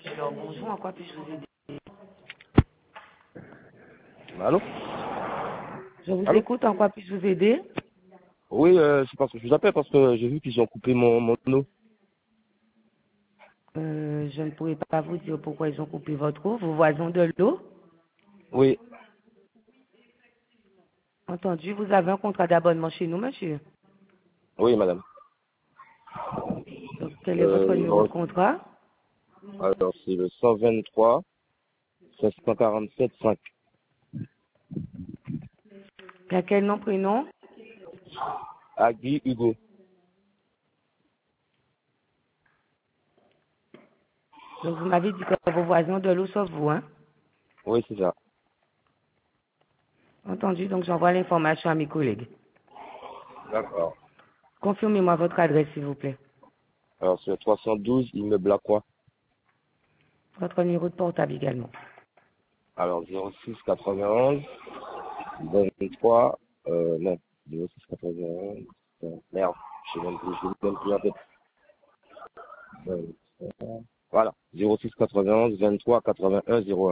Alors, bonjour, en quoi puis-je vous aider? Allô? Je vous Allô? écoute, en quoi puis-je vous aider? Oui, c'est parce que je vous appelle parce que j'ai vu qu'ils ont coupé mon eau. Je ne pourrais pas vous dire pourquoi ils ont coupé votre eau. Vos voisins de l'eau. Oui, Entendu, vous avez un contrat d'abonnement chez nous, monsieur. oui, madame. Donc, quel est votre numéro de Numéro- contrat? alors, c'est le 123 547 5. À quel nom, prénom? Agui Hugo. Donc, vous m'avez dit que vos voisins de l'eau sauf vous, hein? Oui, c'est ça. Entendu, donc j'envoie l'information à mes collègues. D'accord. Confirmez-moi votre adresse, s'il vous plaît. Alors, c'est le 312 immeuble à quoi? Votre numéro de portable également. Alors, 06 91 23, non, 06 91, merde, je sais même plus en tête. Voilà, 06 91 23 81 01.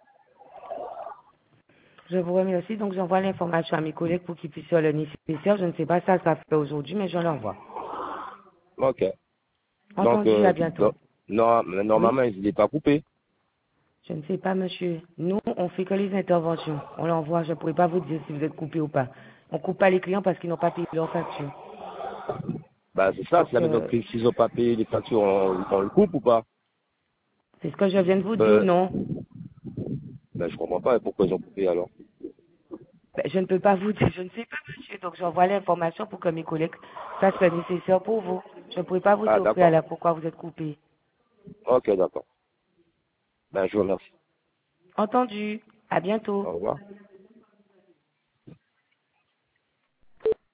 Je vous remercie, donc j'envoie l'information à mes collègues pour qu'ils puissent faire le nécessaire. Je ne sais pas si ça sera fait aujourd'hui, mais je l'envoie. Ok. Donc, Entendu, à bientôt. non, Oui? normalement, il n'est pas coupé. Je ne sais pas, monsieur. Nous, on fait que les interventions. On l'envoie. Je ne pourrais pas vous dire si vous êtes coupé ou pas. On coupe pas les clients parce qu'ils n'ont pas payé leur facture. Bah, c'est ça, Donc, donc, s'ils n'ont pas payé les factures, on le coupe ou pas? c'est ce que je viens de vous dire, Ben, non? je comprends pas pourquoi ils ont coupé alors. Ben, je ne peux pas vous dire. Je ne sais pas, monsieur. Donc, j'envoie l'information pour que mes collègues fassent le nécessaire pour vous. Je ne pourrais pas vous Ah, dire au d'accord. préalable pourquoi vous êtes coupé. Ok, d'accord. Ben, je vous remercie. Entendu. À bientôt. Au revoir.